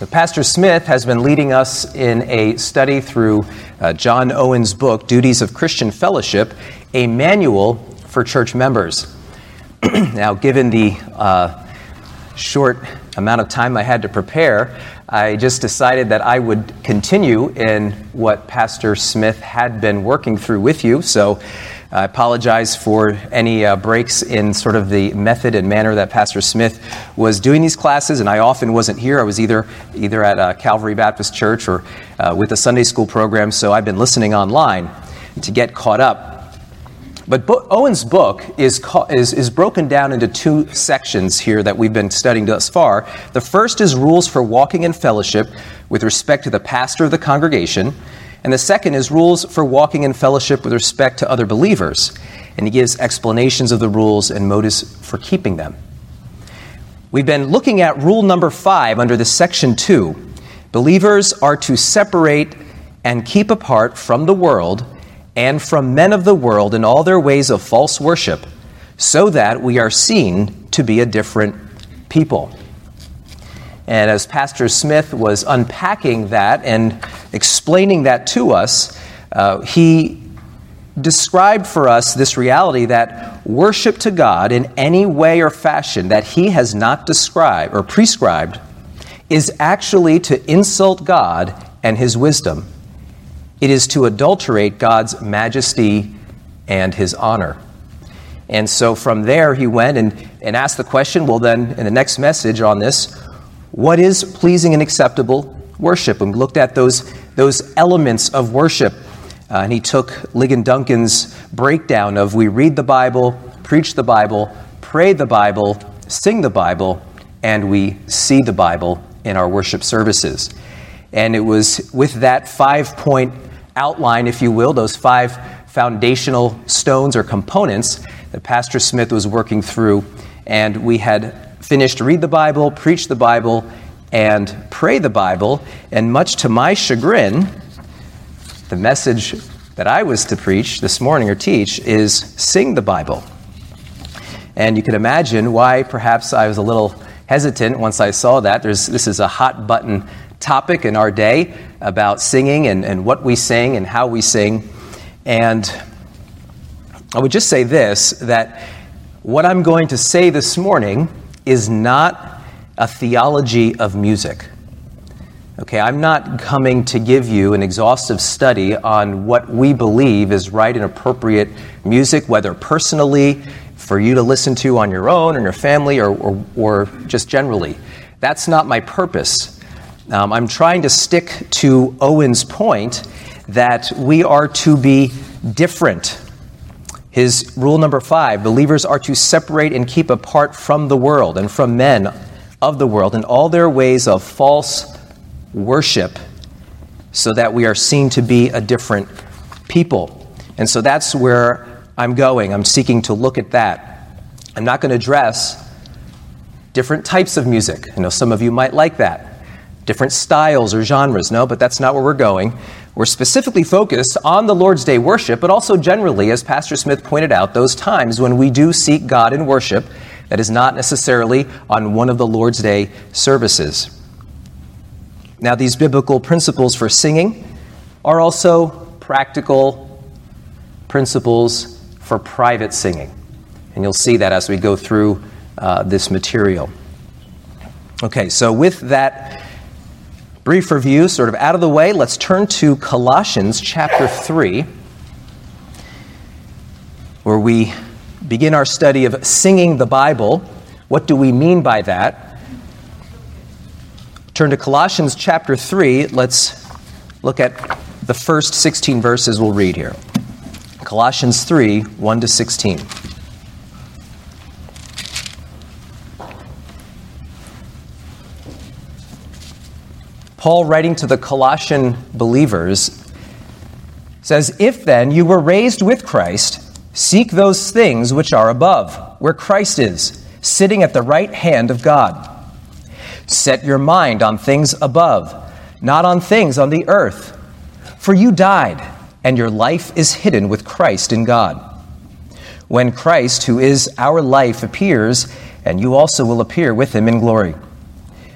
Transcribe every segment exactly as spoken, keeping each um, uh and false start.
Pastor Smith has been leading us in a study through uh, John Owen's book, Duties of Christian Fellowship, a manual for church members. Now, given the uh, short amount of time I had to prepare, I just decided that I would continue in what Pastor Smith had been working through with you. So I apologize for any uh, breaks in sort of the method and manner that Pastor Smith was doing these classes, and I often wasn't here. I was either either at uh, Calvary Baptist Church or uh, with the Sunday school program, so I've been listening online to get caught up. But Bo- Owen's book is, ca- is is broken down into two sections here that we've been studying thus far. The first is rules for walking in fellowship with respect to the pastor of the congregation, and the second is rules for walking in fellowship with respect to other believers. And he gives explanations of the rules and motives for keeping them. We've been looking at rule number five under this section two. Believers are to separate and keep apart from the world and from men of the world in all their ways of false worship, so that we are seen to be a different people. And as Pastor Smith was unpacking that and explaining that to us, uh, he described for us this reality that worship to God in any way or fashion that he has not described or prescribed is actually to insult God and his wisdom. It is to adulterate God's majesty and his honor. And so from there he went and, and asked the question, well then, in the next message on this, what is pleasing and acceptable worship? And we looked at those, those elements of worship. Uh, and he took Ligon Duncan's breakdown of we read the Bible, preach the Bible, pray the Bible, sing the Bible, and we see the Bible in our worship services. And it was with that five-point outline, if you will, those five foundational stones or components that Pastor Smith was working through. And we had finished read the Bible, preach the Bible, and pray the Bible. And much to my chagrin, the message that I was to preach this morning or teach is sing the Bible. And you can imagine why perhaps I was a little hesitant once I saw that. There's, this is a hot button topic in our day about singing and, and what we sing and how we sing. And I would just say this, that what I'm going to say this morning is not a theology of music. Okay, I'm not coming to give you an exhaustive study on what we believe is right and appropriate music, whether personally, for you to listen to on your own, or your family, or, or, or just generally. That's not my purpose. Um, I'm trying to stick to Owen's point that we are to be different. His rule number five, believers are to separate and keep apart from the world and from men of the world and all their ways of false worship, so that we are seen to be a different people. And so that's where I'm going. I'm seeking to look at that. I'm not going to address different types of music. I know some of you might like that. Different styles or genres. No, but that's not where we're going. We're specifically focused on the Lord's Day worship, but also generally, as Pastor Smith pointed out, those times when we do seek God in worship that is not necessarily on one of the Lord's Day services. Now, these biblical principles for singing are also practical principles for private singing. And you'll see that as we go through uh, this material. Okay, so with that brief review sort of out of the way, let's turn to Colossians chapter three, where we begin our study of singing the Bible. What do we mean by that? Turn to Colossians chapter three. Let's look at the first sixteen verses we'll read here. Colossians three, one to sixteen. Paul, writing to the Colossian believers, says, "If then you were raised with Christ, seek those things which are above, where Christ is, sitting at the right hand of God. Set your mind on things above, not on things on the earth. For you died, and your life is hidden with Christ in God. When Christ, who is our life, appears, and you also will appear with him in glory.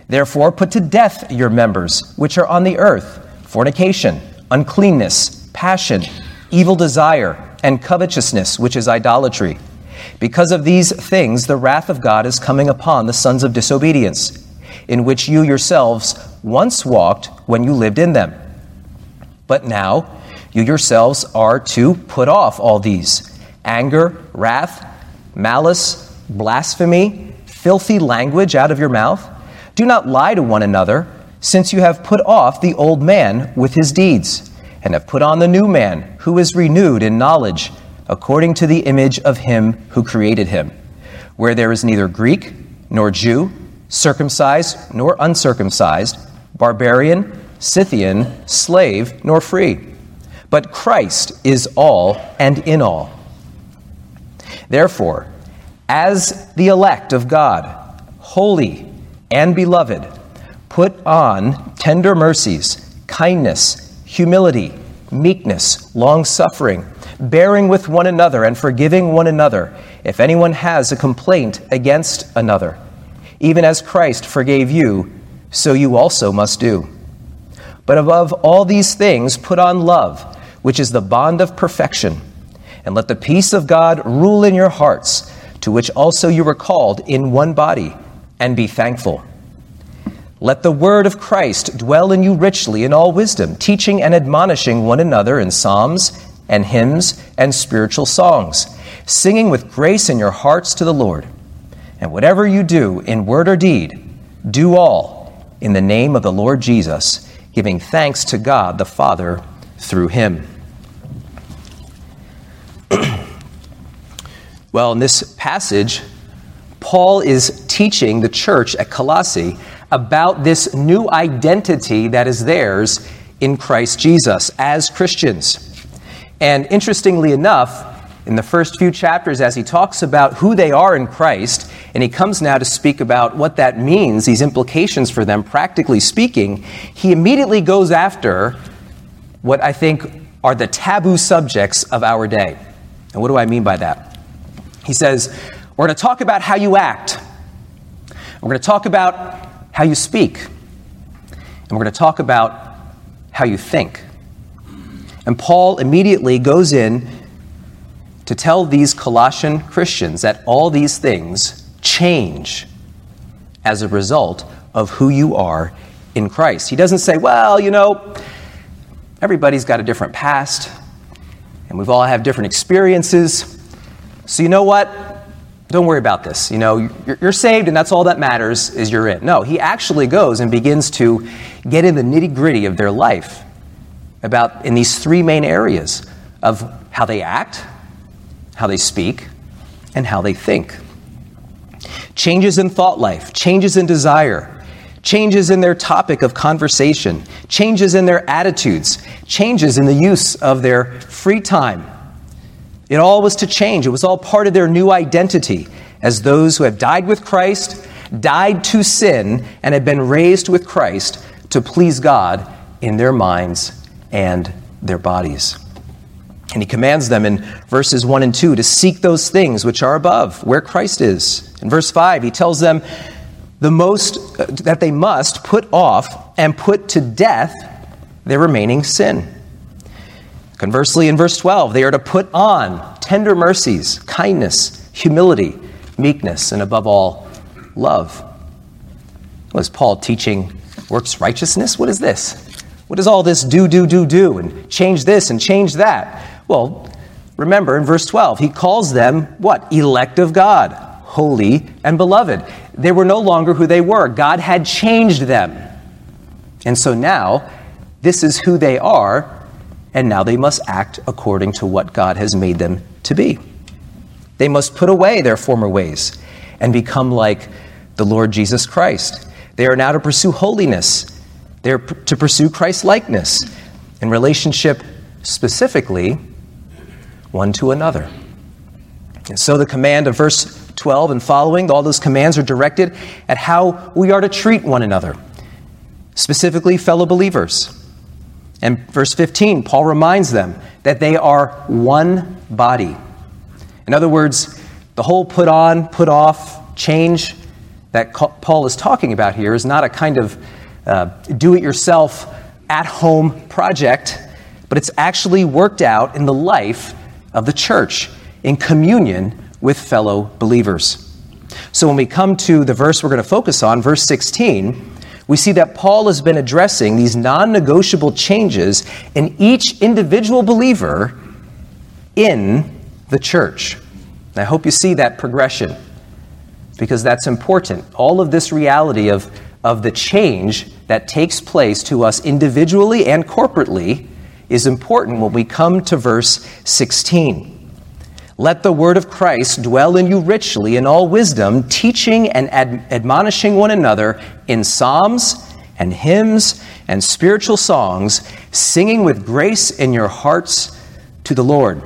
Therefore put to death your members, which are on the earth, fornication, uncleanness, passion, evil desire, and covetousness, which is idolatry. Because of these things the wrath of God is coming upon the sons of disobedience, in which you yourselves once walked when you lived in them. But now you yourselves are to put off all these: anger, wrath, malice, blasphemy, filthy language out of your mouth. Do not lie to one another, since you have put off the old man with his deeds, and have put on the new man, who is renewed in knowledge, according to the image of him who created him, where there is neither Greek nor Jew, circumcised nor uncircumcised, barbarian, Scythian, slave nor free, but Christ is all and in all. Therefore, as the elect of God, holy and beloved, put on tender mercies, kindness, humility, meekness, long-suffering, bearing with one another and forgiving one another, if anyone has a complaint against another. Even as Christ forgave you, so you also must do. But above all these things, put on love, which is the bond of perfection. And let the peace of God rule in your hearts, to which also you were called in one body, and be thankful. Let the word of Christ dwell in you richly in all wisdom, teaching and admonishing one another in psalms and hymns and spiritual songs, singing with grace in your hearts to the Lord. And whatever you do in word or deed, do all in the name of the Lord Jesus, giving thanks to God the Father through him. Well, in this passage, Paul is teaching the church at Colossae about this new identity that is theirs in Christ Jesus as Christians. And interestingly enough, in the first few chapters, as he talks about who they are in Christ, and he comes now to speak about what that means, these implications for them, practically speaking, he immediately goes after what I think are the taboo subjects of our day. And what do I mean by that? He says, we're going to talk about how you act. We're going to talk about how you speak. And we're going to talk about how you think. And Paul immediately goes in to tell these Colossian Christians that all these things change as a result of who you are in Christ. He doesn't say, well, you know, everybody's got a different past, and we've all have different experiences. So you know what? Don't worry about this. You know, you're, you're saved, and that's all that matters is you're in. No, he actually goes and begins to get in the nitty-gritty of their life about in these three main areas of how they act, how they speak, and how they think. Changes in thought life, changes in desire, changes in their topic of conversation, changes in their attitudes, changes in the use of their free time. It all was to change. It was all part of their new identity as those who have died with Christ, died to sin, and have been raised with Christ to please God in their minds and their bodies. And he commands them in verses one and two to seek those things which are above, where Christ is. In verse five, he tells them the most uh, that they must put off and put to death their remaining sin. Conversely, in verse twelve, they are to put on tender mercies, kindness, humility, meekness, and above all, love. Was Paul teaching works righteousness? What is this? What does all this do, do, do, do, and change this and change that? Well, remember in verse twelve, he calls them what? Elect of God, holy and beloved. They were no longer who they were. God had changed them. And so now, this is who they are, and now they must act according to what God has made them to be. They must put away their former ways and become like the Lord Jesus Christ. They are now to pursue holiness. They are to pursue Christ-likeness in relationship specifically one to another. And so the command of verse twelve and following, all those commands are directed at how we are to treat one another, specifically fellow believers. And verse fifteen, Paul reminds them that they are one body. In other words, the whole put on, put off, change that Paul is talking about here is not a kind of uh, do-it-yourself, at-home project, but it's actually worked out in the life of the church in communion with fellow believers. So when we come to the verse we're going to focus on, verse sixteen, we see that Paul has been addressing these non-negotiable changes in each individual believer in the church. And I hope you see that progression, because that's important. All of this reality of, of the change that takes place to us individually and corporately is important when we come to verse sixteen. Let the word of Christ dwell in you richly in all wisdom, teaching and ad- admonishing one another in psalms and hymns and spiritual songs, singing with grace in your hearts to the Lord.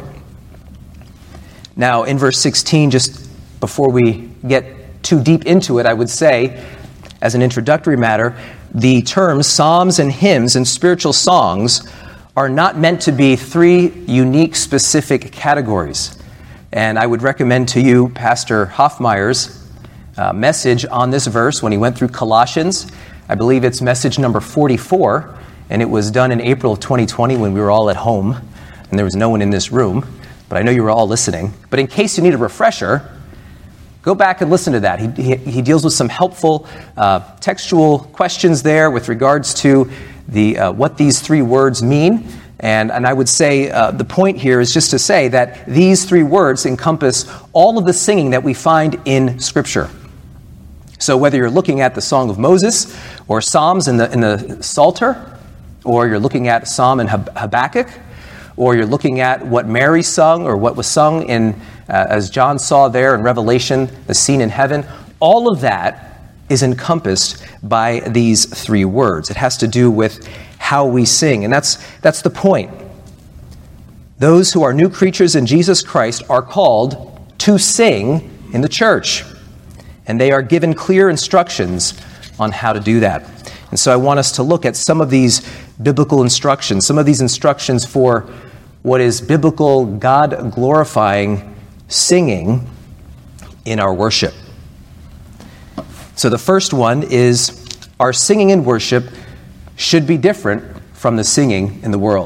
Now, in verse sixteen, just before we get too deep into it, I would say, as an introductory matter, the terms psalms and hymns and spiritual songs are not meant to be three unique, specific categories. And I would recommend to you Pastor Hoffmeyer's uh, message on this verse when he went through Colossians. I believe it's message number forty-four, and it was done in April of twenty twenty when we were all at home, and there was no one in this room, but I know you were all listening. But in case you need a refresher, go back and listen to that. He, he, he deals with some helpful uh, textual questions there with regards to the uh, what these three words mean. And, and I would say uh, the point here is just to say that these three words encompass all of the singing that we find in Scripture. So whether you're looking at the Song of Moses or Psalms in the, in the Psalter, or you're looking at Psalm in Hab- Habakkuk, or you're looking at what Mary sung or what was sung in, uh, as John saw there in Revelation, the scene in heaven, all of that is encompassed by these three words. It has to do with how we sing. And that's that's the point. Those who are new creatures in Jesus Christ are called to sing in the church. And they are given clear instructions on how to do that. And so I want us to look at some of these biblical instructions, some of these instructions for what is biblical, God-glorifying singing in our worship. So the first one is our singing in worship should be different from the singing in the world.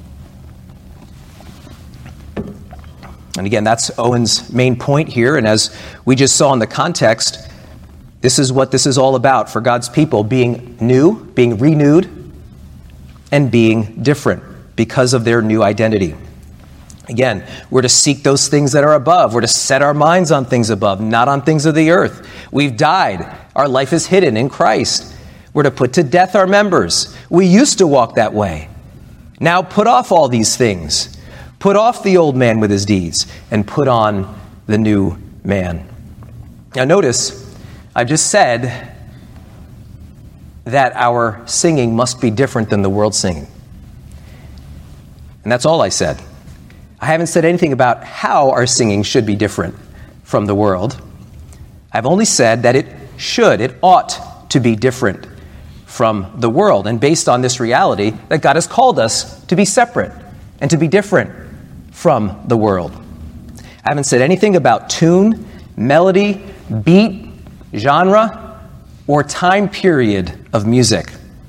And again, that's Owen's main point here. And as we just saw in the context, this is what this is all about for God's people, being new, being renewed, and being different because of their new identity. Again, we're to seek those things that are above. We're to set our minds on things above, not on things of the earth. We've died. Our life is hidden in Christ. We're to put to death our members. We used to walk that way. Now put off all these things. Put off the old man with his deeds and put on the new man. Now notice, I just said that our singing must be different than the world's singing. And that's all I said. I haven't said anything about how our singing should be different from the world. I've only said that it should, it ought to be different from the world, and based on this reality that God has called us to be separate and to be different from the world. I haven't said anything about tune, melody, beat, genre, or time period of music.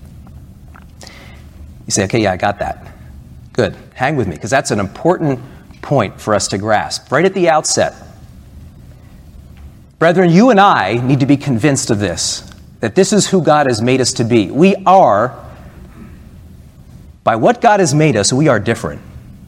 You say, okay, yeah, I got that. Good. Hang with me, because that's an important point for us to grasp right at the outset. Brethren, you and I need to be convinced of this, that this is who God has made us to be. We are, by what God has made us, we are different.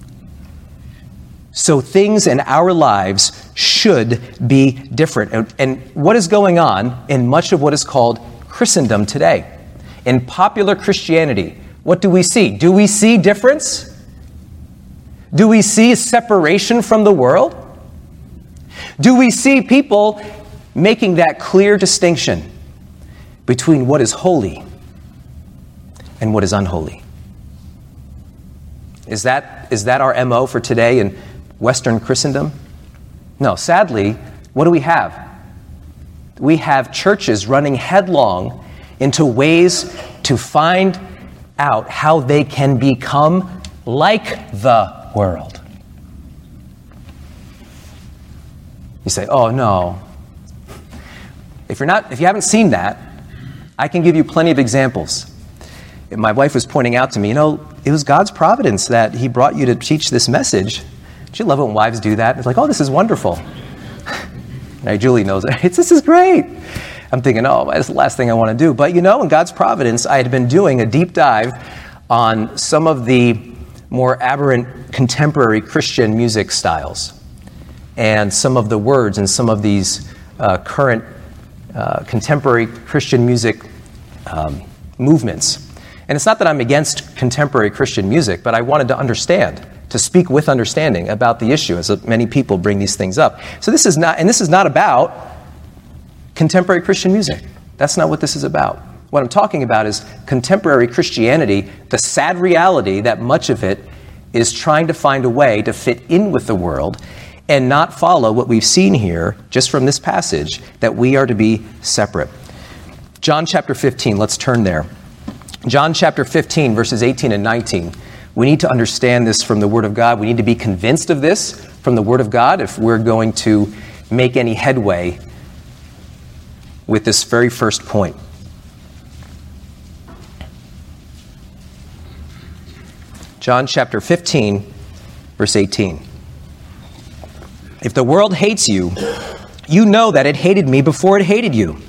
So things in our lives should be different. And, and what is going on in much of what is called Christendom today? In popular Christianity, what do we see? Do we see difference? Do we see separation from the world? Do we see people making that clear distinction between what is holy and what is unholy? Is that, is that our M O for today in Western Christendom? No, sadly, what do we have? We have churches running headlong into ways to find out how they can become like the world. You say, oh no, If you're not, if you haven't seen that, I can give you plenty of examples. My wife was pointing out to me, you know, it was God's providence that he brought you to teach this message. Don't you love it when wives do that? It's like, oh, this is wonderful. Now, Julie knows it. It's, this is great. I'm thinking, oh, that's the last thing I want to do. But, you know, in God's providence, I had been doing a deep dive on some of the more aberrant contemporary Christian music styles and some of the words and some of these uh, current uh, contemporary Christian music um, movements. And it's not that I'm against contemporary Christian music, but I wanted to understand, to speak with understanding about the issue, as many people bring these things up. So this is not, and this is not about contemporary Christian music. That's not what this is about. What I'm talking about is contemporary Christianity, the sad reality that much of it is trying to find a way to fit in with the world and not follow what we've seen here, just from this passage, that we are to be separate. John chapter fifteen, let's turn there. John chapter fifteen, verses eighteen and nineteen. We need to understand this from the Word of God. We need to be convinced of this from the Word of God if we're going to make any headway with this very first point. John chapter fifteen, verse eighteen. If the world hates you, you know that it hated me before it hated you.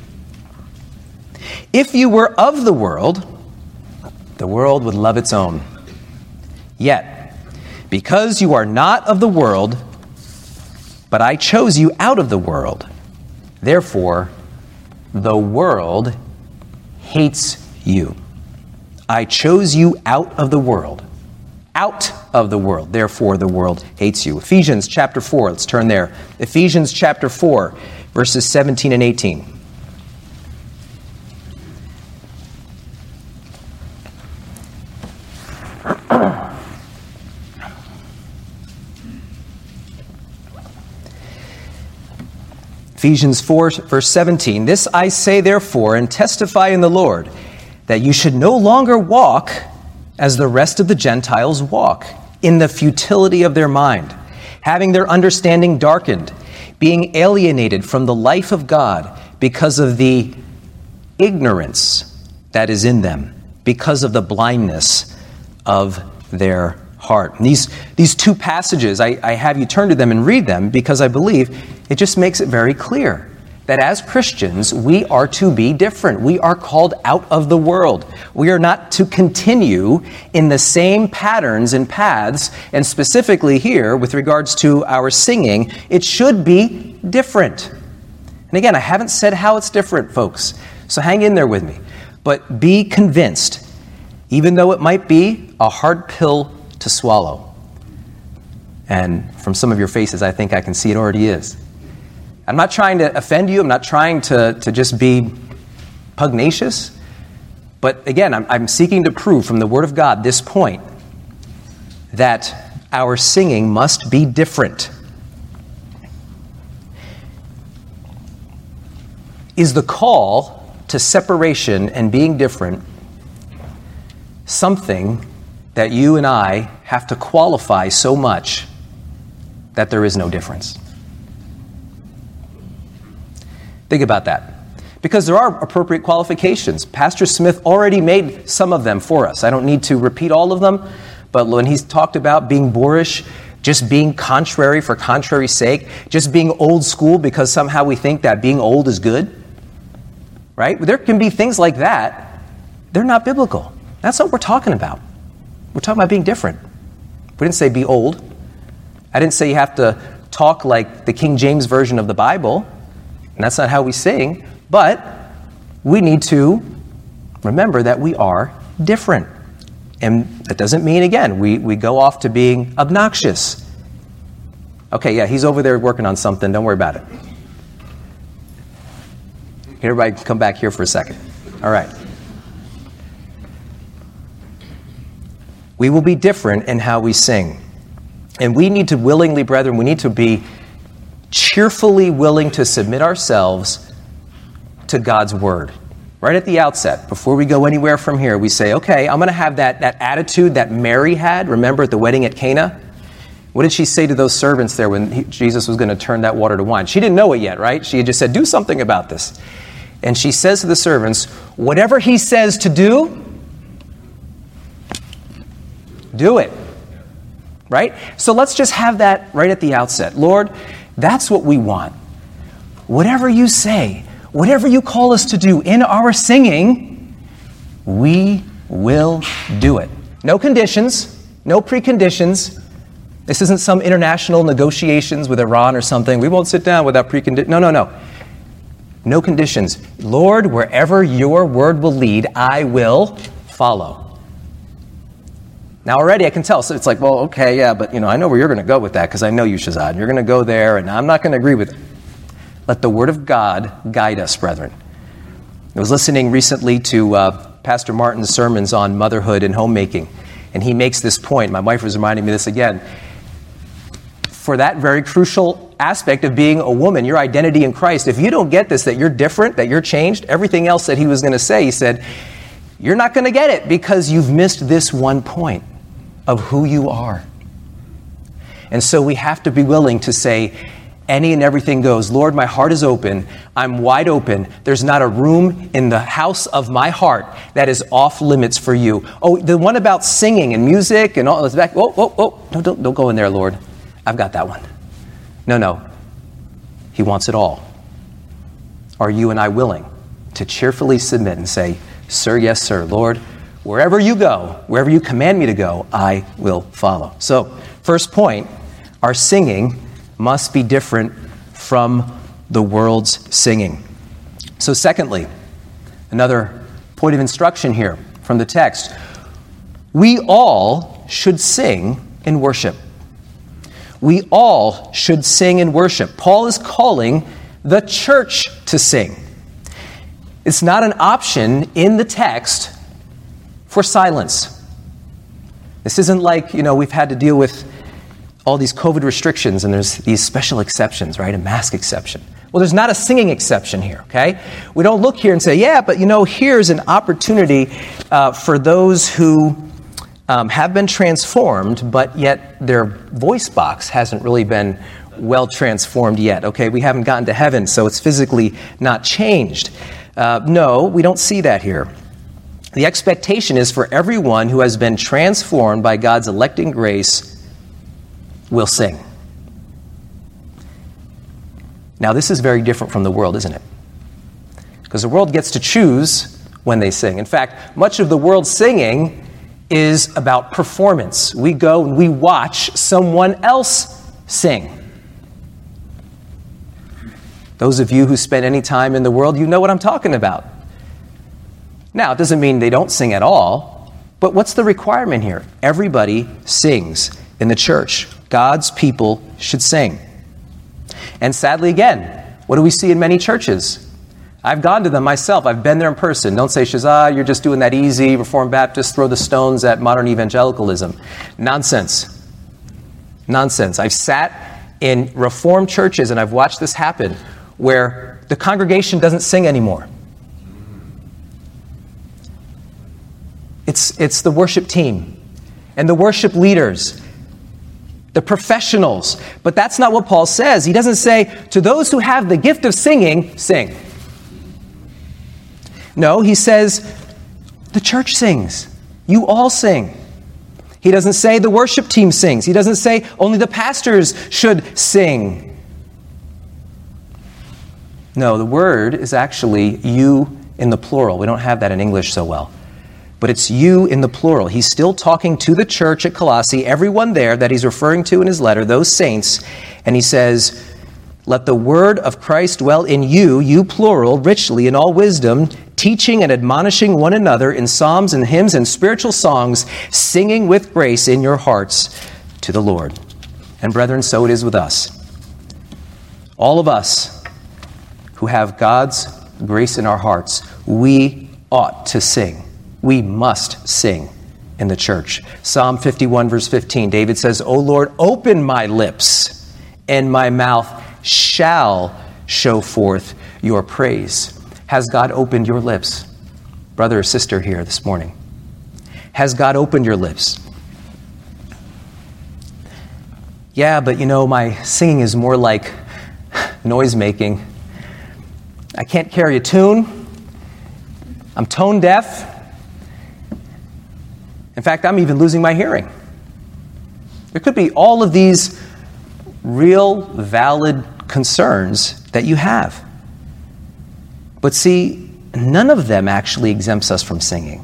If you were of the world, the world would love its own. Yet, because you are not of the world, but I chose you out of the world, therefore, the world hates you. I chose you out of the world. Out of the world. Therefore, the world hates you. Ephesians chapter four. Let's turn there. Ephesians chapter four, verses seventeen and eighteen. Ephesians four, verse seventeen. This I say, therefore, and testify in the Lord, that you should no longer walk as the rest of the Gentiles walk, in the futility of their mind, having their understanding darkened, being alienated from the life of God because of the ignorance that is in them, because of the blindness of their heart. And these, these two passages, I, I have you turn to them and read them because I believe it just makes it very clear that as Christians, we are to be different. We are called out of the world. We are not to continue in the same patterns and paths, and specifically here, with regards to our singing, it should be different. And again, I haven't said how it's different, folks, so hang in there with me. But be convinced, even though it might be a hard pill to swallow. And from some of your faces, I think I can see it already is. I'm not trying to offend you. I'm not trying to, to just be pugnacious. But again, I'm, I'm seeking to prove from the Word of God this point that our singing must be different. Is the call to separation and being different something that you and I have to qualify so much that there is no difference? Think about that. Because there are appropriate qualifications. Pastor Smith already made some of them for us. I don't need to repeat all of them, but when he's talked about being boorish, just being contrary for contrary's sake, just being old school because somehow we think that being old is good, right? There can be things like that. They're not biblical. That's not what we're talking about. We're talking about being different. We didn't say be old. I didn't say you have to talk like the King James Version of the Bible. And that's not how we sing, but we need to remember that we are different. And that doesn't mean, again, we, we go off to being obnoxious. Okay, yeah, he's over there working on something. Don't worry about it. Everybody come back here for a second. All right. We will be different in how we sing. And we need to willingly, brethren, we need to be cheerfully willing to submit ourselves to God's Word. Right at the outset, before we go anywhere from here, we say, okay, I'm going to have that, that attitude that Mary had, remember, at the wedding at Cana? What did she say to those servants there when he, Jesus was going to turn that water to wine? She didn't know it yet, right? She had just said, do something about this. And she says to the servants, whatever he says to do, do it. Right? So let's just have that right at the outset. Lord, that's what we want. Whatever you say, whatever you call us to do in our singing, we will do it. No conditions, no preconditions. This isn't some international negotiations with Iran or something. We won't sit down without preconditions. No, no, no. No conditions. Lord, wherever your word will lead, I will follow. Now already I can tell. So it's like, well, okay, yeah, but you know, I know where you're going to go with that because I know you, Shazad. You're going to go there, and I'm not going to agree with it. Let the word of God guide us, brethren. I was listening recently to uh, Pastor Martin's sermons on motherhood and homemaking, and he makes this point. My wife was reminding me of this again. For that very crucial aspect of being a woman, your identity in Christ, if you don't get this, that you're different, that you're changed, everything else that he was going to say, he said, you're not going to get it because you've missed this one point of who you are. And so we have to be willing to say, any and everything goes. Lord, my heart is open. I'm wide open. There's not a room in the house of my heart that is off limits for you. Oh, the one about singing and music and all this back. Whoa, whoa, whoa. No, don't, don't go in there, Lord. I've got that one. No, no. He wants it all. Are you and I willing to cheerfully submit and say, sir, yes, sir, Lord, wherever you go, wherever you command me to go, I will follow. So, first point, our singing must be different from the world's singing. So secondly, another point of instruction here from the text, we all should sing in worship. We all should sing in worship. Paul is calling the church to sing. It's not an option in the text for silence. This isn't like, you know, we've had to deal with all these COVID restrictions and there's these special exceptions, right? A mask exception. Well, there's not a singing exception here, okay? We don't look here and say, yeah, but you know, here's an opportunity uh, for those who um, have been transformed, but yet their voice box hasn't really been well transformed yet, okay? We haven't gotten to heaven, so it's physically not changed. Uh, no, we don't see that here. The expectation is for everyone who has been transformed by God's electing grace will sing. Now, this is very different from the world, isn't it? Because the world gets to choose when they sing. In fact, much of the world's singing is about performance. We go and we watch someone else sing. Those of you who spend any time in the world, you know what I'm talking about. Now, it doesn't mean they don't sing at all, but what's the requirement here? Everybody sings in the church. God's people should sing. And sadly, again, what do we see in many churches? I've gone to them myself. I've been there in person. Don't say, Shazah, you're just doing that easy. Reformed Baptists throw the stones at modern evangelicalism. Nonsense. Nonsense. I've sat in Reformed churches and I've watched this happen where the congregation doesn't sing anymore. It's, it's the worship team and the worship leaders, the professionals. But that's not what Paul says. He doesn't say, to those who have the gift of singing, sing. No, he says, the church sings. You all sing. He doesn't say the worship team sings. He doesn't say only the pastors should sing. No, the word is actually you in the plural. We don't have that in English so well. But it's you in the plural. He's still talking to the church at Colossae, everyone there that he's referring to in his letter, those saints. And he says, let the word of Christ dwell in you, you plural, richly in all wisdom, teaching and admonishing one another in psalms and hymns and spiritual songs, singing with grace in your hearts to the Lord. And brethren, so it is with us. All of us who have God's grace in our hearts, we ought to sing. We must sing in the church. Psalm fifty-one, verse fifteen, David says, O Lord, open my lips, and my mouth shall show forth your praise. Has God opened your lips? Brother or sister here this morning. Has God opened your lips? Yeah, but you know, my singing is more like noise making. I can't carry a tune. I'm tone deaf. In fact, I'm even losing my hearing. There could be all of these real, valid concerns that you have. But see, none of them actually exempts us from singing.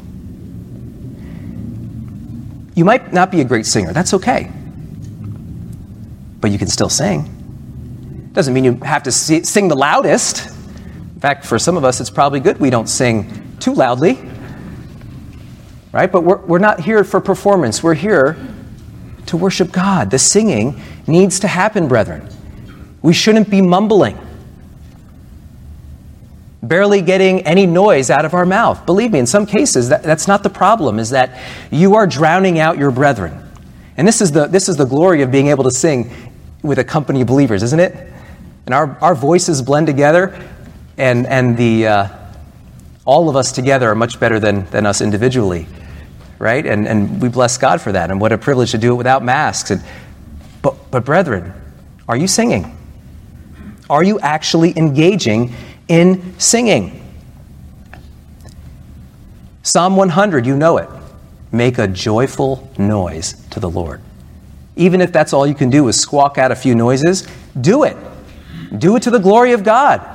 You might not be a great singer. That's okay. But you can still sing. Doesn't mean you have to sing the loudest. In fact, for some of us, it's probably good we don't sing too loudly. Right? But we're, we're not here for performance. We're here to worship God. The singing needs to happen, brethren. We shouldn't be mumbling, barely getting any noise out of our mouth. Believe me, in some cases, that, that's not the problem, is that you are drowning out your brethren. And this is the this is the glory of being able to sing with a company of believers, isn't it? And our, our voices blend together, and and the uh, all of us together are much better than, than us individually, right? And and we bless God for that, and what a privilege to do it without masks. And, but but brethren, are you singing? Are you actually engaging in singing? Psalm one hundred, you know it. Make a joyful noise to the Lord. Even if that's all you can do is squawk out a few noises, do it. Do it to the glory of God.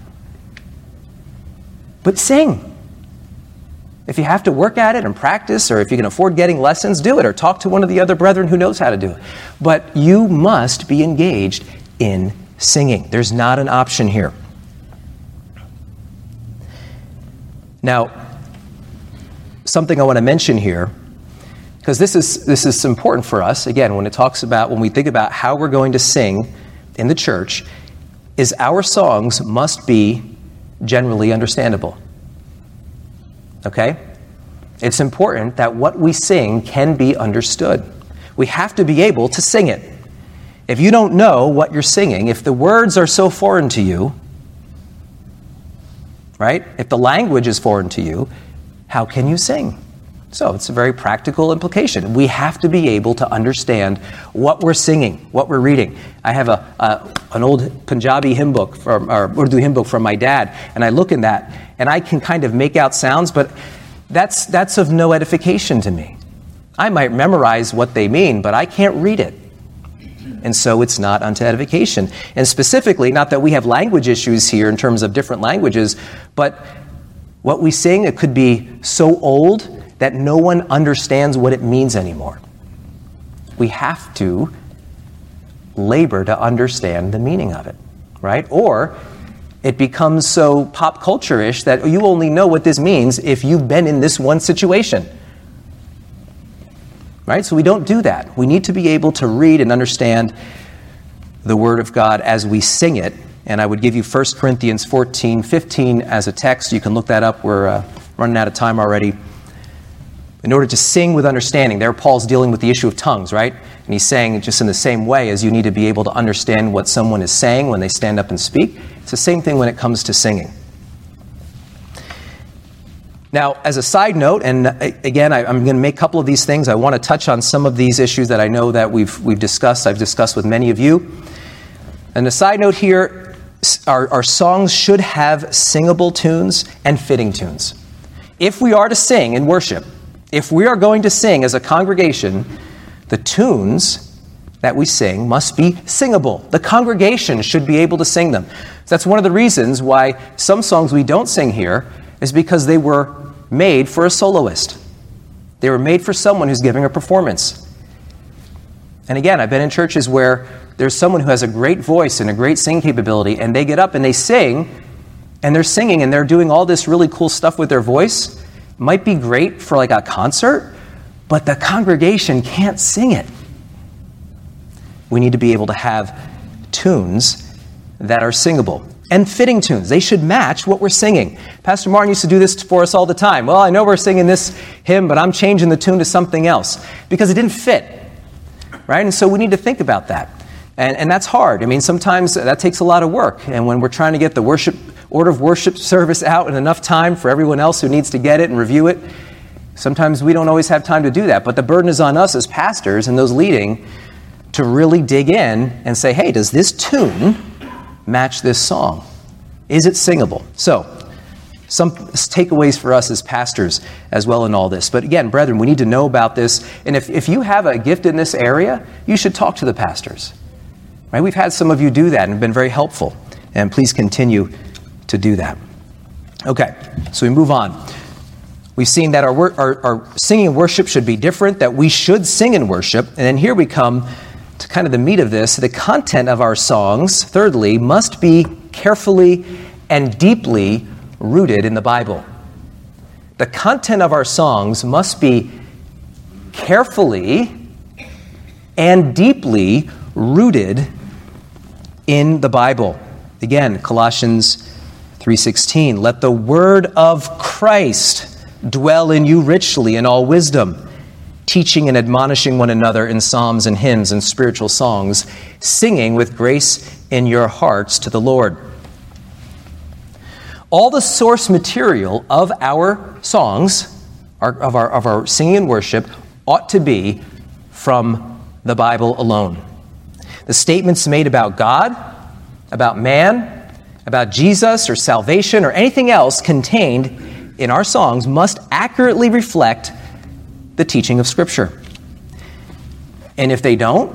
But sing. If you have to work at it and practice, or if you can afford getting lessons, do it, or talk to one of the other brethren who knows how to do it. But you must be engaged in singing. There's not an option here. Now, something I want to mention here, because this is this is important for us, again, when it talks about, when we think about how we're going to sing in the church, is our songs must be generally understandable. Okay? It's important that what we sing can be understood. We have to be able to sing it. If you don't know what you're singing, if the words are so foreign to you, right? If the language is foreign to you, how can you sing? So it's a very practical implication. We have to be able to understand what we're singing, what we're reading. I have a, a an old Punjabi hymn book, from, or Urdu hymn book from my dad, and I look in that, and I can kind of make out sounds, but that's that's of no edification to me. I might memorize what they mean, but I can't read it. And so it's not unto edification. And specifically, not that we have language issues here in terms of different languages, but what we sing, it could be so old that no one understands what it means anymore. We have to labor to understand the meaning of it, right? Or it becomes so pop culture-ish that you only know what this means if you've been in this one situation. Right? So we don't do that. We need to be able to read and understand the Word of God as we sing it. And I would give you First Corinthians fourteen fifteen as a text. You can look that up. We're uh, running out of time already. In order to sing with understanding, there Paul's dealing with the issue of tongues, right? And he's saying just in the same way as you need to be able to understand what someone is saying when they stand up and speak. It's the same thing when it comes to singing. Now, as a side note, and again, I, I'm going to make a couple of these things. I want to touch on some of these issues that I know that we've we've discussed. I've discussed with many of you. And a side note here, our, our songs should have singable tunes and fitting tunes. If we are to sing in worship, if we are going to sing as a congregation, the tunes that we sing must be singable. The congregation should be able to sing them. So that's one of the reasons why some songs we don't sing here is because they were made for a soloist. They were made for someone who's giving a performance. And again, I've been in churches where there's someone who has a great voice and a great singing capability, and they get up and they sing, and they're singing and they're doing all this really cool stuff with their voice. It might be great for like a concert, but the congregation can't sing it. We need to be able to have tunes that are singable. And fitting tunes. They should match what we're singing. Pastor Martin used to do this for us all the time. Well, I know we're singing this hymn, but I'm changing the tune to something else because it didn't fit. Right? And so we need to think about that. And, and that's hard. I mean, sometimes that takes a lot of work. And when we're trying to get the worship order of worship service out in enough time for everyone else who needs to get it and review it, sometimes we don't always have time to do that. But the burden is on us as pastors and those leading to really dig in and say, hey, does this tune match this song? Is it singable? So, some takeaways for us as pastors as well in all this. But again, brethren, we need to know about this. And if, if you have a gift in this area, you should talk to the pastors. Right? We've had some of you do that and been very helpful. And please continue to do that. Okay, so we move on. We've seen that our, wor- our, our singing and worship should be different, that we should sing and worship. And then here we come to kind of the meat of this. The content of our songs, thirdly, must be carefully and deeply rooted in the Bible. The content of our songs must be carefully and deeply rooted in the Bible. Again, Colossians three sixteen, let the word of Christ dwell in you richly in all wisdom, teaching and admonishing one another in psalms and hymns and spiritual songs, singing with grace in your hearts to the Lord. All the source material of our songs, our, of, our, of our singing and worship, ought to be from the Bible alone. The statements made about God, about man, about Jesus or salvation or anything else contained in our songs must accurately reflect the teaching of Scripture. And if they don't,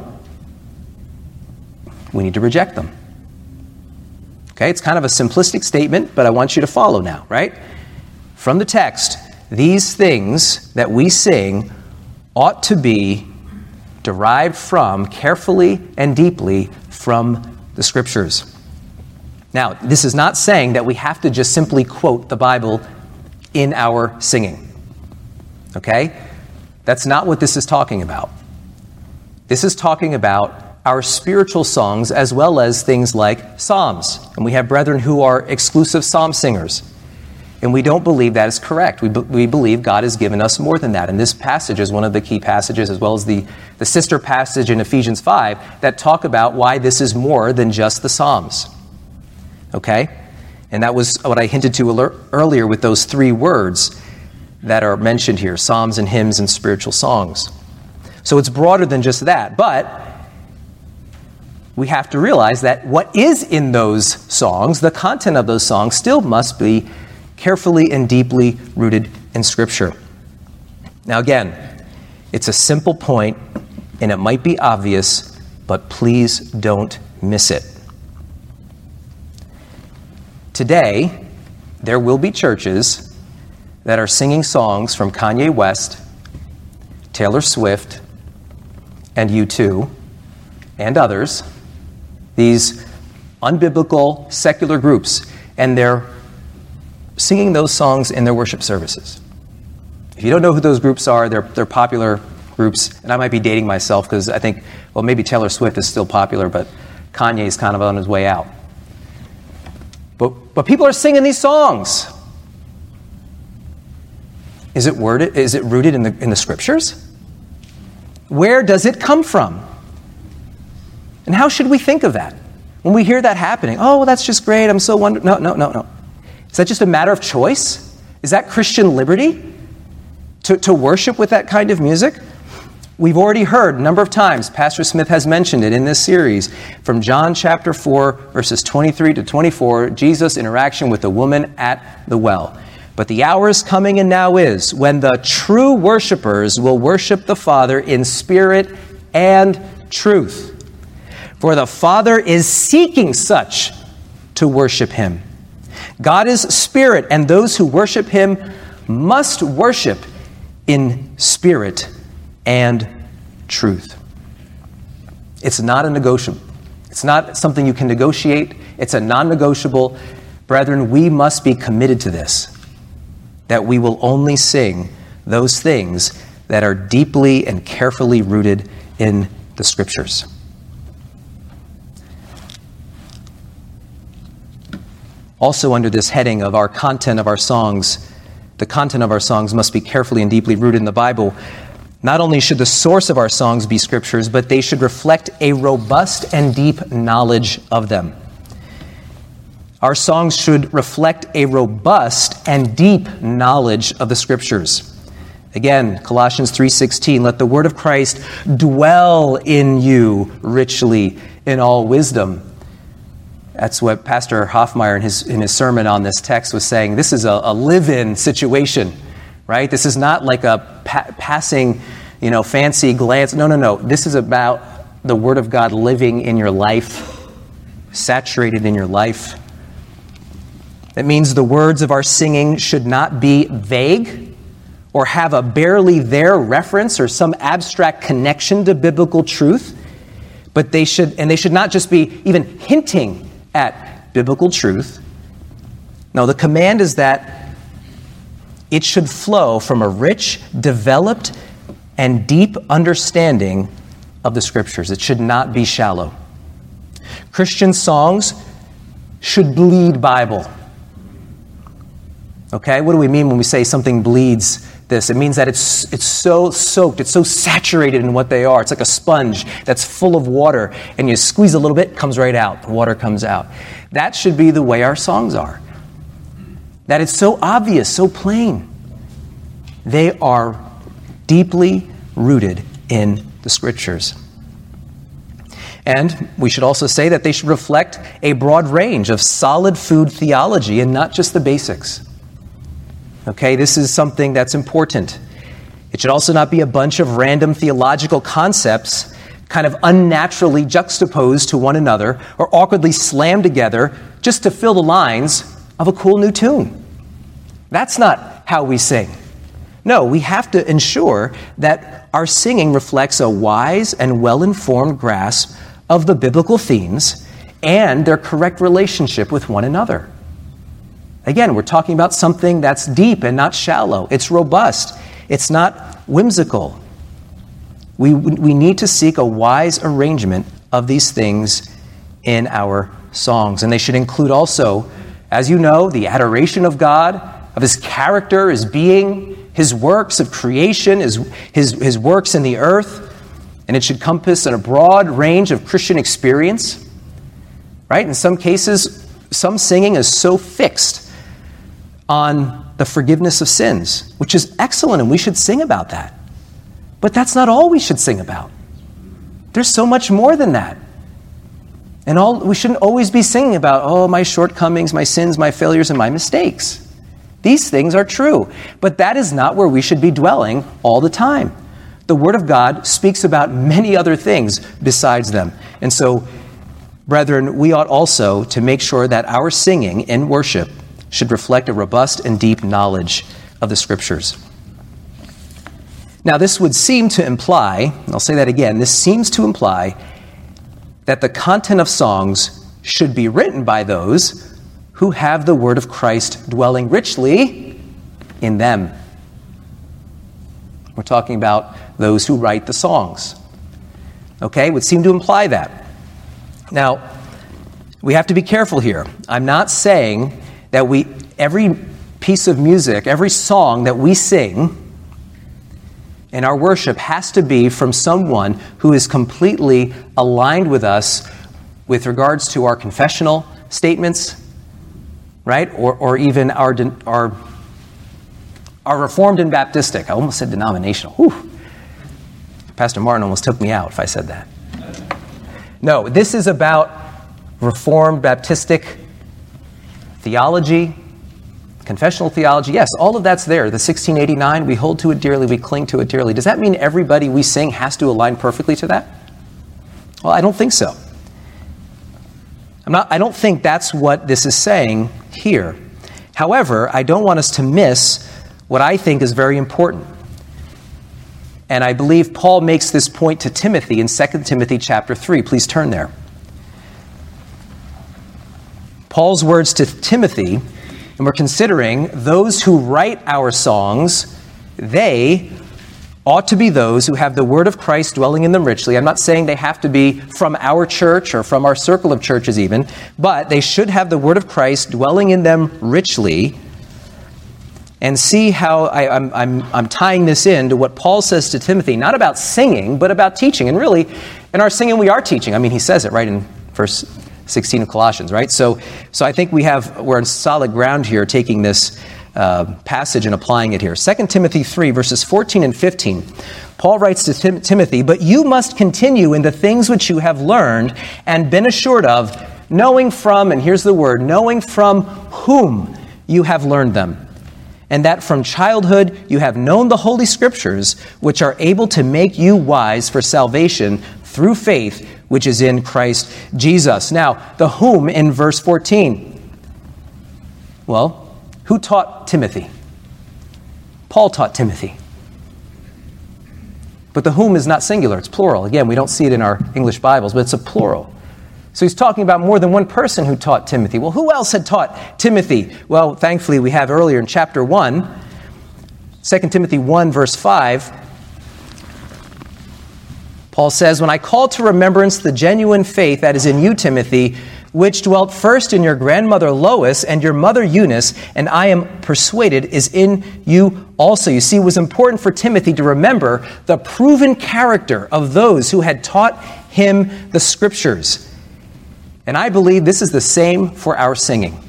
we need to reject them. Okay, it's kind of a simplistic statement, but I want you to follow now, right? From the text, these things that we sing ought to be derived from, carefully and deeply, from the Scriptures. Now, this is not saying that we have to just simply quote the Bible in our singing. Okay? That's not what this is talking about. This is talking about our spiritual songs as well as things like psalms. And we have brethren who are exclusive psalm singers. And we don't believe that is correct. We, be- we believe God has given us more than that. And this passage is one of the key passages, as well as the, the sister passage in Ephesians five, that talk about why this is more than just the psalms. Okay? And that was what I hinted to alert earlier with those three words that are mentioned here, psalms and hymns and spiritual songs. So it's broader than just that, but we have to realize that what is in those songs, the content of those songs, still must be carefully and deeply rooted in Scripture. Now again, it's a simple point, and it might be obvious, but please don't miss it. Today, there will be churches that are singing songs from Kanye West, Taylor Swift, and U two, and others, these unbiblical, secular groups, and they're singing those songs in their worship services. If you don't know who those groups are, they're, they're popular groups, and I might be dating myself because I think, well, maybe Taylor Swift is still popular, but Kanye's kind of on his way out. But, but people are singing these songs. Is it worded? Is it rooted in the in the Scriptures? Where does it come from? And how should we think of that? When we hear that happening, oh, well, that's just great. I'm so wonderful. No, no, no, no. Is that just a matter of choice? Is that Christian liberty to, to worship with that kind of music? We've already heard a number of times, Pastor Smith has mentioned it in this series, from John chapter four, verses twenty-three to twenty-four, Jesus' interaction with the woman at the well. But the hour is coming and now is when the true worshipers will worship the Father in spirit and truth. For the Father is seeking such to worship Him. God is spirit, and those who worship Him must worship in spirit and truth. It's not a negotiable. It's not something you can negotiate. It's a non-negotiable. Brethren, we must be committed to this, that we will only sing those things that are deeply and carefully rooted in the Scriptures. Also under this heading of our content of our songs, the content of our songs must be carefully and deeply rooted in the Bible. Not only should the source of our songs be Scriptures, but they should reflect a robust and deep knowledge of them. Our songs should reflect a robust and deep knowledge of the Scriptures. Again, Colossians three sixteen, let the word of Christ dwell in you richly in all wisdom. That's what Pastor Hoffmeyer in his in his sermon on this text was saying. This is a, a live-in situation, right? This is not like a pa- passing, you know, fancy glance. No, no, no. This is about the Word of God living in your life, saturated in your life. That means the words of our singing should not be vague or have a barely there reference or some abstract connection to biblical truth, but they should, and they should not just be even hinting at biblical truth. No, the command is that it should flow from a rich, developed, and deep understanding of the Scriptures. It should not be shallow. Christian songs should bleed Bible. Okay, what do we mean when we say something bleeds this? It means that it's it's so soaked, it's so saturated in what they are. It's like a sponge that's full of water, and you squeeze a little bit, it comes right out. The water comes out. That should be the way our songs are. That it's so obvious, so plain. They are deeply rooted in the Scriptures. And we should also say that they should reflect a broad range of solid food theology and not just the basics. Okay, this is something that's important. It should also not be a bunch of random theological concepts kind of unnaturally juxtaposed to one another or awkwardly slammed together just to fill the lines of a cool new tune. That's not how we sing. No, we have to ensure that our singing reflects a wise and well-informed grasp of the biblical themes and their correct relationship with one another. Again, we're talking about something that's deep and not shallow. It's robust. It's not whimsical. We, we need to seek a wise arrangement of these things in our songs. And they should include also, as you know, the adoration of God, of His character, His being, His works of creation, His, his, his works in the earth. And it should encompass a broad range of Christian experience. Right? In some cases, some singing is so fixed on the forgiveness of sins, which is excellent, and we should sing about that. But that's not all we should sing about. There's so much more than that. And all we shouldn't always be singing about, oh, my shortcomings, my sins, my failures, and my mistakes. These things are true, but that is not where we should be dwelling all the time. The Word of God speaks about many other things besides them. And so, brethren, we ought also to make sure that our singing in worship should reflect a robust and deep knowledge of the Scriptures. Now, this would seem to imply, and I'll say that again, this seems to imply that the content of songs should be written by those who have the Word of Christ dwelling richly in them. We're talking about those who write the songs. Okay, it would seem to imply that. Now, we have to be careful here. I'm not saying that we, every piece of music, every song that we sing in our worship has to be from someone who is completely aligned with us with regards to our confessional statements, right? Or, or even our, our, our Reformed and Baptistic. I almost said denominational. Whew. Pastor Martin almost took me out if I said that. No, this is about Reformed, Baptistic theology, confessional theology. Yes, all of that's there. The sixteen eighty-nine, we hold to it dearly, we cling to it dearly. Does that mean everybody we sing has to align perfectly to that? Well, I don't think so. I'm not, I don't think that's what this is saying here. However, I don't want us to miss what I think is very important. And I believe Paul makes this point to Timothy in Second Timothy chapter three. Please turn there. Paul's words to Timothy, and we're considering those who write our songs, they ought to be those who have the Word of Christ dwelling in them richly. I'm not saying they have to be from our church or from our circle of churches even, but they should have the Word of Christ dwelling in them richly. And see how I, I'm, I'm, I'm tying this in to what Paul says to Timothy, not about singing, but about teaching. And really, in our singing, we are teaching. I mean, he says it right in verse sixteen of Colossians, right? So, so I think we have, we're on solid ground here taking this uh, passage and applying it here. Second Timothy three, verses fourteen and fifteen. Paul writes to Tim- Timothy, "But you must continue in the things which you have learned and been assured of, knowing from, and here's the word, knowing from whom you have learned them, and that from childhood you have known the Holy Scriptures, which are able to make you wise for salvation through faith, which is in Christ Jesus. Now, the whom in verse fourteen. Well, who taught Timothy? Paul taught Timothy. But the whom is not singular, it's plural. Again, we don't see it in our English Bibles, but it's a plural. So he's talking about more than one person who taught Timothy. Well, who else had taught Timothy? Well, thankfully, we have earlier in chapter one, Second Timothy one, verse five, Paul says, when I call to remembrance the genuine faith that is in you, Timothy, which dwelt first in your grandmother Lois and your mother Eunice, and I am persuaded is in you also. You see, it was important for Timothy to remember the proven character of those who had taught him the Scriptures. And I believe this is the same for our singing.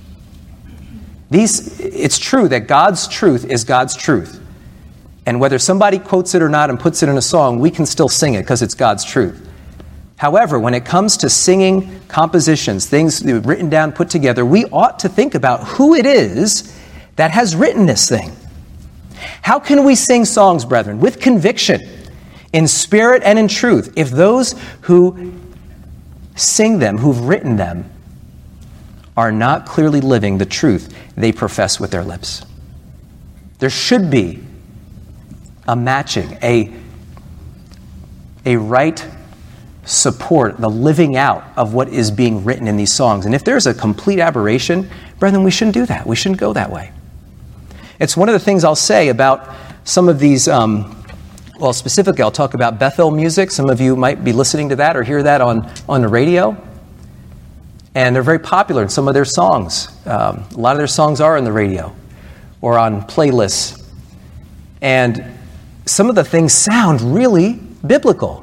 These, it's true that God's truth is God's truth. And whether somebody quotes it or not and puts it in a song, we can still sing it because it's God's truth. However, when it comes to singing compositions, things written down, put together, we ought to think about who it is that has written this thing. How can we sing songs, brethren, with conviction, in spirit and in truth, if those who sing them, who've written them, are not clearly living the truth they profess with their lips? There should be a matching, a, a right support, the living out of what is being written in these songs. And if there's a complete aberration, brethren, we shouldn't do that. We shouldn't go that way. It's one of the things I'll say about some of these, um, well, specifically, I'll talk about Bethel music. Some of you might be listening to that or hear that on, on the radio. And they're very popular in some of their songs. Um, a lot of their songs are on the radio or on playlists. And some of the things sound really biblical.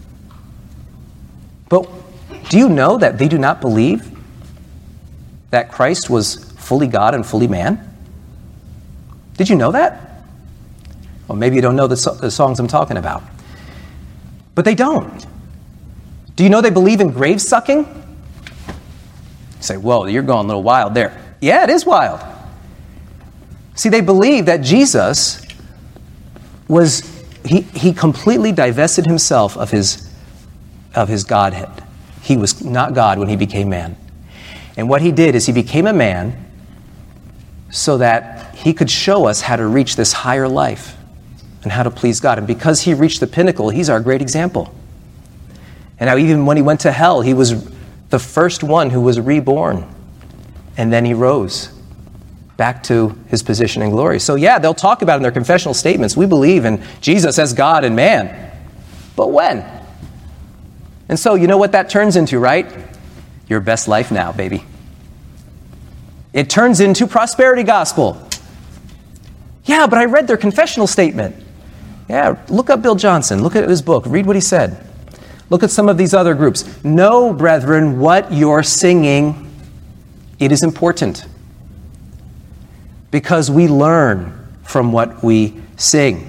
But do you know that they do not believe that Christ was fully God and fully man? Did you know that? Well, maybe you don't know the, so- the songs I'm talking about. But they don't. Do you know they believe in grave sucking? You say, whoa, you're going a little wild there. Yeah, it is wild. See, they believe that Jesus was, he, he completely divested himself of his, of his Godhead. He was not God when he became man. And what he did is he became a man so that he could show us how to reach this higher life and how to please God. And because he reached the pinnacle, he's our great example. And now even when he went to hell, he was the first one who was reborn. And then he rose back to his position in glory. So yeah, they'll talk about in their confessional statements, we believe in Jesus as God and man. But when? And so you know what that turns into, right? Your best life now, baby. It turns into prosperity gospel. Yeah, but I read their confessional statement. Yeah, look up Bill Johnson. Look at his book. Read what he said. Look at some of these other groups. Know, brethren, what you're singing. It is important. Because we learn from what we sing.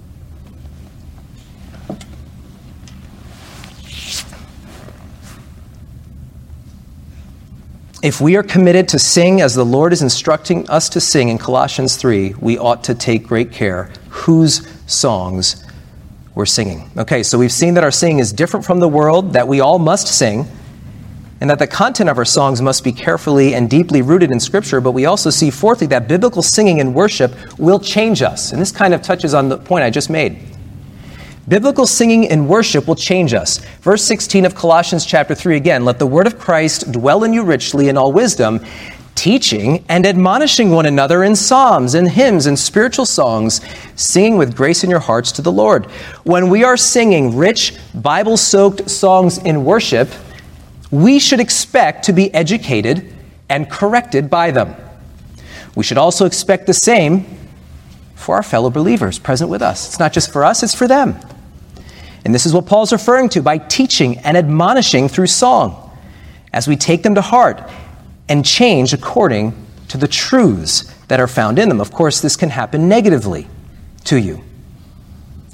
If we are committed to sing as the Lord is instructing us to sing in Colossians three, we ought to take great care whose songs we're singing. Okay, so we've seen that our singing is different from the world, that we all must sing, and that the content of our songs must be carefully and deeply rooted in Scripture, but we also see, fourthly, that biblical singing and worship will change us. And this kind of touches on the point I just made. Biblical singing and worship will change us. Verse sixteen of Colossians chapter three again, let the word of Christ dwell in you richly in all wisdom, teaching and admonishing one another in psalms and hymns and spiritual songs, singing with grace in your hearts to the Lord. When we are singing rich, Bible-soaked songs in worship, we should expect to be educated and corrected by them. We should also expect the same for our fellow believers present with us. It's not just for us, it's for them. And this is what Paul's referring to by teaching and admonishing through song, as we take them to heart and change according to the truths that are found in them. Of course, this can happen negatively to you.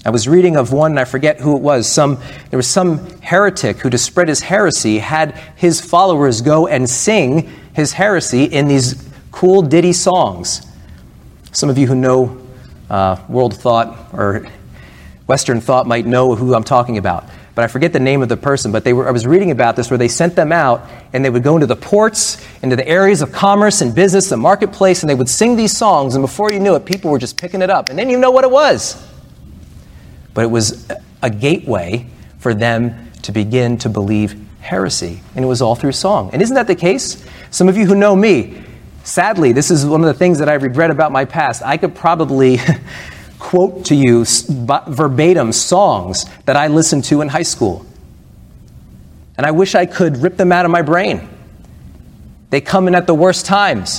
I was reading of one, and I forget who it was. Some There was some heretic who, to spread his heresy, had his followers go and sing his heresy in these cool ditty songs. Some of you who know uh, world thought or Western thought might know who I'm talking about. But I forget the name of the person. But they were, I was reading about this where they sent them out, and they would go into the ports, into the areas of commerce and business, the marketplace, and they would sing these songs. And before you knew it, people were just picking it up. And they didn't even know what it was. But it was a gateway for them to begin to believe heresy. And it was all through song. And isn't that the case? Some of you who know me, sadly, this is one of the things that I regret about my past. I could probably quote to you verbatim songs that I listened to in high school. And I wish I could rip them out of my brain. They come in at the worst times.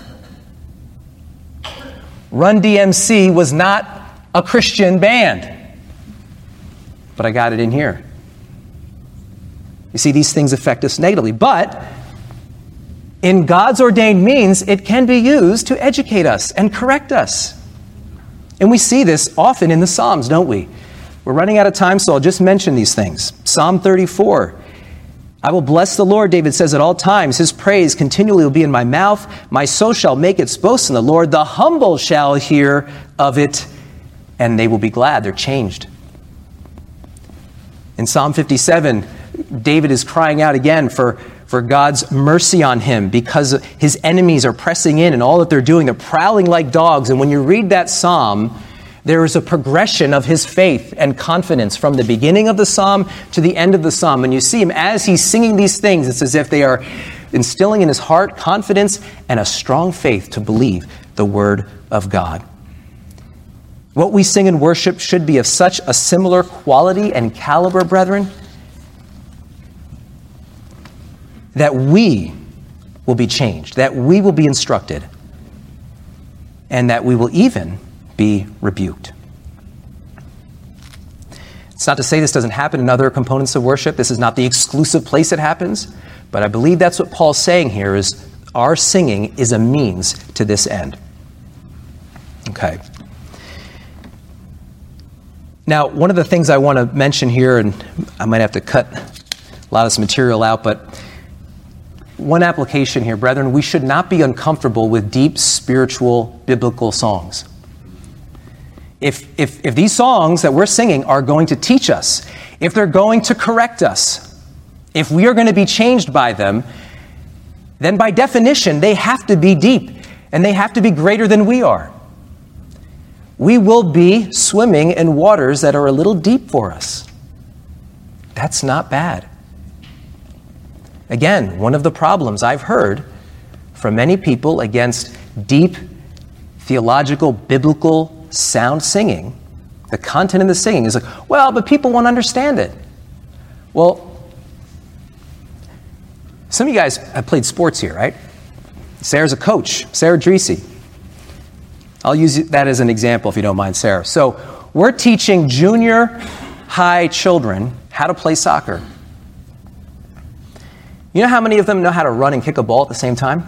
Run D M C was not a Christian band. But I got it in here. You see, these things affect us negatively. But in God's ordained means, it can be used to educate us and correct us. And we see this often in the Psalms, don't we? We're running out of time, so I'll just mention these things. Psalm thirty-four. I will bless the Lord, David says, at all times. His praise continually will be in my mouth. My soul shall make its boast in the Lord. The humble shall hear of it, and they will be glad. They're changed. In Psalm fifty-seven, David is crying out again for, for God's mercy on him because his enemies are pressing in, and all that they're doing, they're prowling like dogs. And when you read that psalm, there is a progression of his faith and confidence from the beginning of the psalm to the end of the psalm. And you see him as he's singing these things, it's as if they are instilling in his heart confidence and a strong faith to believe the word of God. What we sing in worship should be of such a similar quality and caliber, brethren, that we will be changed, that we will be instructed, and that we will even be rebuked. It's not to say this doesn't happen in other components of worship. This is not the exclusive place it happens, but I believe that's what Paul's saying here is our singing is a means to this end. Okay. Now, one of the things I want to mention here, and I might have to cut a lot of this material out, but one application here, brethren, we should not be uncomfortable with deep spiritual biblical songs. If, if, if these songs that we're singing are going to teach us, if they're going to correct us, if we are going to be changed by them, then by definition, they have to be deep, and they have to be greater than we are. We will be swimming in waters that are a little deep for us. That's not bad. Again, one of the problems I've heard from many people against deep theological, biblical, sound singing, the content of the singing is like, well, but people won't understand it. Well, some of you guys have played sports here, right? Sarah's a coach, Sarah Dreesy. I'll use that as an example if you don't mind, Sarah. So we're teaching junior high children how to play soccer. You know how many of them know how to run and kick a ball at the same time?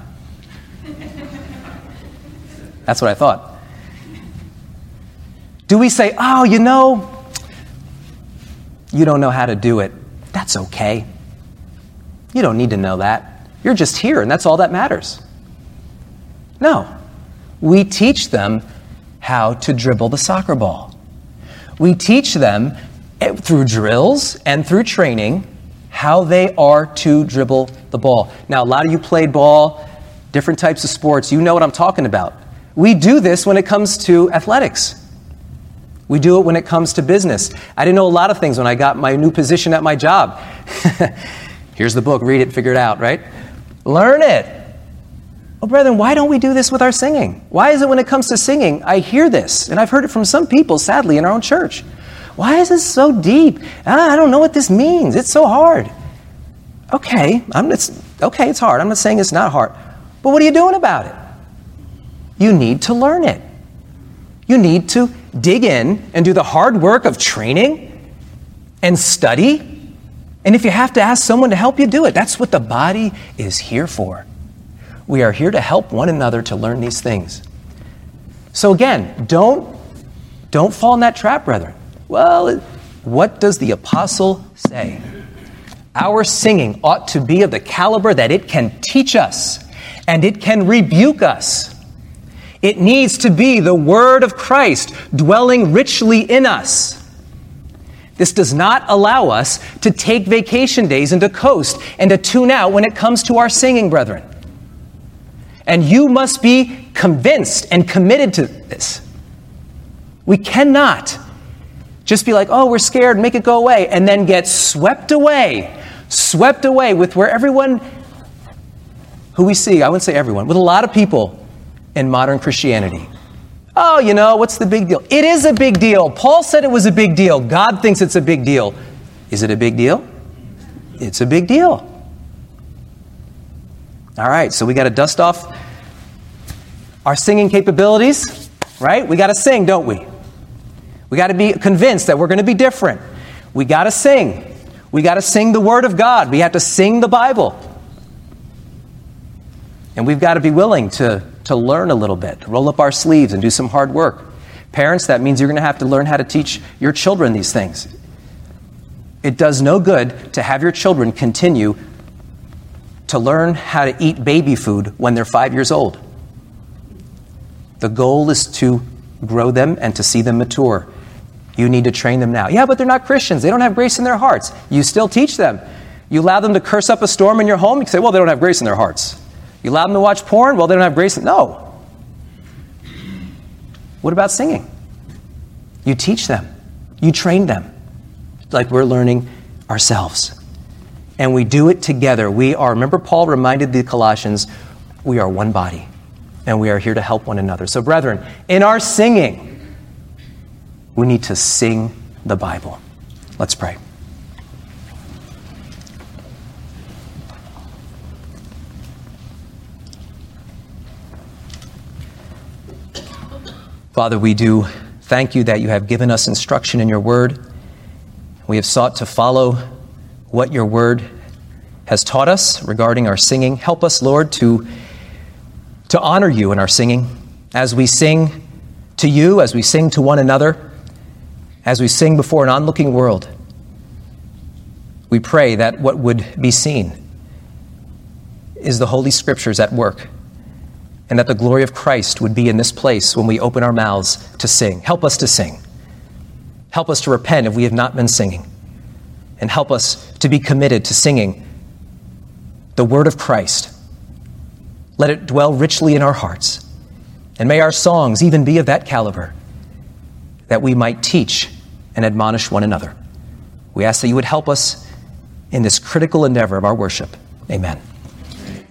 That's what I thought. Do we say, oh, you know, you don't know how to do it. That's okay. You don't need to know that. You're just here, and that's all that matters. No. We teach them how to dribble the soccer ball. We teach them through drills and through training how they are to dribble the ball. Now, a lot of you played ball, different types of sports. You know what I'm talking about. We do this when it comes to athletics. We do it when it comes to business. I didn't know a lot of things when I got my new position at my job. Here's the book. Read it, figure it out, right? Learn it. Well, brethren, why don't we do this with our singing? Why is it when it comes to singing, I hear this, and I've heard it from some people, sadly, in our own church. Why is this so deep? I don't know what this means. It's so hard. Okay, I'm, it's, okay, it's hard. I'm not saying it's not hard. But what are you doing about it? You need to learn it. You need to dig in and do the hard work of training and study. And if you have to ask someone to help you do it, that's what the body is here for. We are here to help one another to learn these things. So again, don't, don't fall in that trap, brethren. Well, what does the apostle say? Our singing ought to be of the caliber that it can teach us and it can rebuke us. It needs to be the word of Christ dwelling richly in us. This does not allow us to take vacation days and to coast and to tune out when it comes to our singing, brethren. And you must be convinced and committed to this. We cannot just be like, oh, we're scared, make it go away, and then get swept away, swept away with where everyone who we see, I wouldn't say everyone, with a lot of people in modern Christianity. Oh, you know, what's the big deal? It is a big deal. Paul said it was a big deal. God thinks it's a big deal. Is it a big deal? It's a big deal. All right, so we got to dust off our singing capabilities, right? We got to sing, don't we? We got to be convinced that we're going to be different. We got to sing. We got to sing the Word of God. We have to sing the Bible. And we've got to be willing to, to learn a little bit, roll up our sleeves and do some hard work. Parents, that means you're going to have to learn how to teach your children these things. It does no good to have your children continue to learn how to eat baby food when they're five years old. The goal is to grow them and to see them mature. You need to train them now. Yeah, but they're not Christians. They don't have grace in their hearts. You still teach them. You allow them to curse up a storm in your home. You can say, well, they don't have grace in their hearts. You allow them to watch porn. Well, they don't have grace. In... No. What about singing? You teach them. You train them like we're learning ourselves. And we do it together. We are, remember Paul reminded the Colossians, we are one body. And we are here to help one another. So brethren, in our singing, we need to sing the Bible. Let's pray. Father, we do thank you that you have given us instruction in your word. We have sought to follow what your word has taught us regarding our singing. Help us, Lord, to, to honor you in our singing as we sing to you, as we sing to one another, as we sing before an onlooking world. We pray that what would be seen is the Holy Scriptures at work, and that the glory of Christ would be in this place when we open our mouths to sing. Help us to sing. Help us to repent if we have not been singing. And help us to be committed to singing the word of Christ. Let it dwell richly in our hearts. And may our songs even be of that caliber, that we might teach and admonish one another. We ask that you would help us in this critical endeavor of our worship. Amen.